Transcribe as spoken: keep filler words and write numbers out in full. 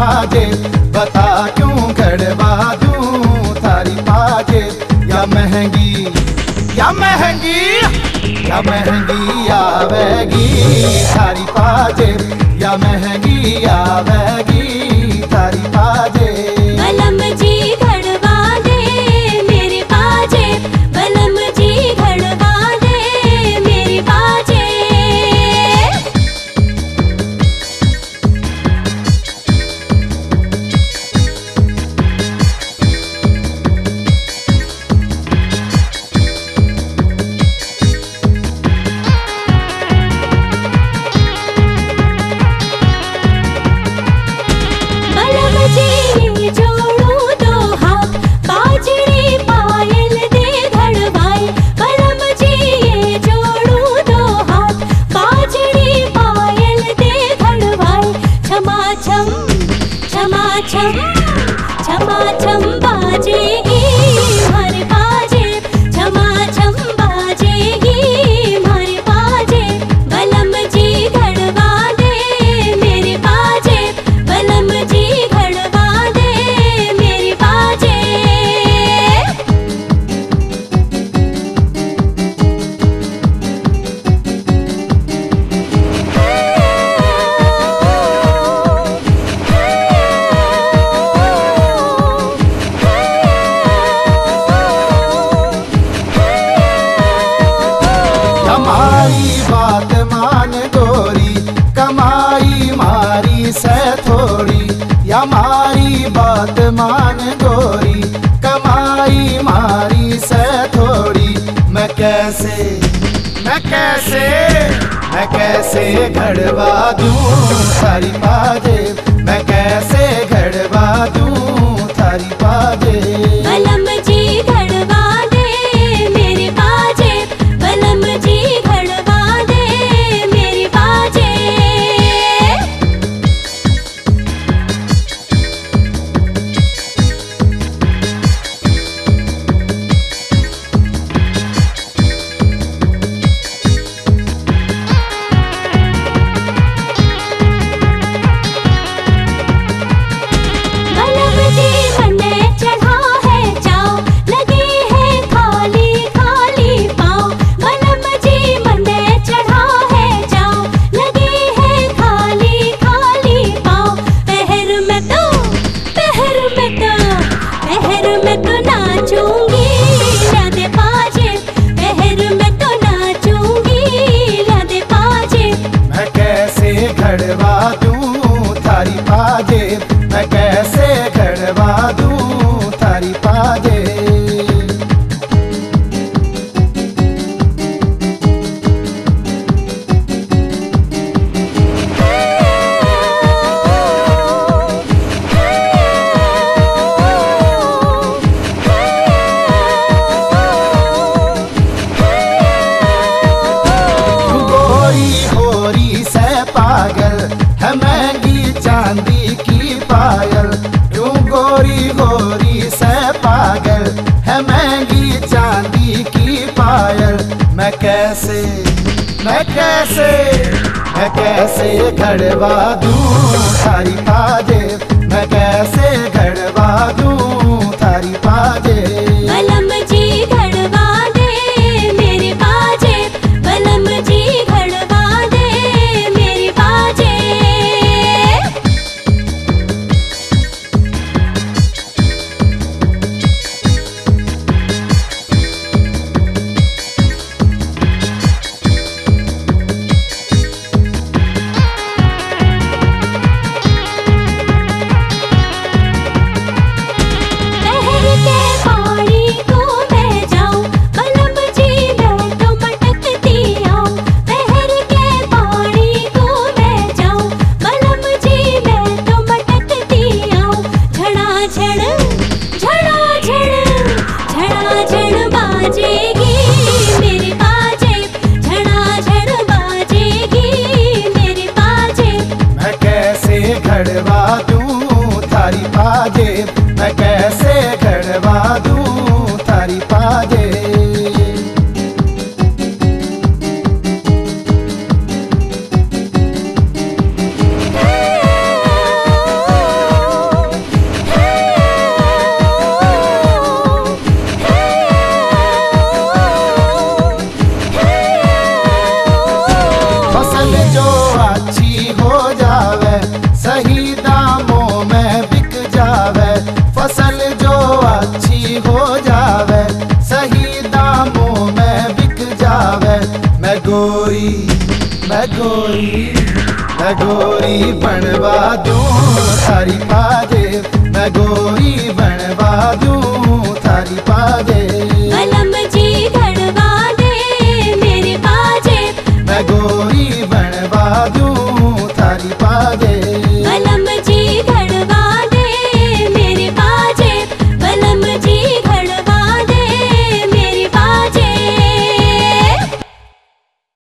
पाजे, बता क्यों घड़वा दूं थारी पाजे। या महंगी या महंगी या महंगी आवेगी थारी पाजे, या महंगी आवेगी थारी पाजे। बलम जी घड़वा दे मेरे पाजे, बलम जी घड़वा दे मेरे पाजे। बलम जी जोड़ू दो हाथ, बाजरी पायल दे घड़वाए। बलम जी ये जोड़ू दो हाथ, बाजरी पायल दे घड़वाए। छमा छम छमा छम छमा छम बाजेगी हमारे पाजे, छमा छम बाजेगी हमारे पाजे। बलम जी घड़वा दे मेरे पाजे, बलम जी घड़वा दे मेरे पाजे। हमारी बात मान गोरी, कमाई मारी से थोड़ी। हमारी बात मान गोरी, कमाई मारी से थोड़ी। मैं कैसे मैं कैसे मैं कैसे घड़वा दूं थारी पाजे, मैं कैसे घड़वा दूं थारी पाजे। बलम जी घड़वा दे मेरे पाजे, बलम जी घड़वा दे मेरे पाजे। बलम जी मने चढ़ा है जाओ, लगी है खाली खाली पाँव। बलम जी मने चढ़ा है जाओ, लगी है खाली खाली पाँव। पहर में तो पहर में तो पहर में तो नाचूंगी लादे पाजे, पहर में तो नाचूंगी लादे पाजे। मैं कैसे घड़वा दूं थारी पाजे, मैं कैसे घड़वा दूं थारी पाजे। गोरी होरी से पागल है महंगी चांदी की पायल। क्यों गोरी गोरी से पागल है महंगी चांदी की पायल। मैं कैसे मैं कैसे मैं कैसे घड़वा दूं थारी पाजे, मैं कैसे घड़वा दूं थारी पाजे। बलम जी घड़वा दे मेरे पाजे, बलम जी घड़वा दे मेरे पाजे। बहर के पानी को मैं जाऊं, बलम जी मैं तो मटकती आऊं। बहर के पानी को मैं जाऊं, बलम जी मैं तो मटकती आऊं। झड़ा झड़ झड़ा झड़ झड़ा झड़ बाजेगी मेरे पाजे, झड़ा झड़ बाजेगी मेरे पाजे। मैं कैसे घड़वा दूं थारी पाजे, मैं कैसे घड़वा दूं थारी पाजे। गोरी मैं गोरी मैं गोरी बनवा दूं थारी पाजेब मैं गोरी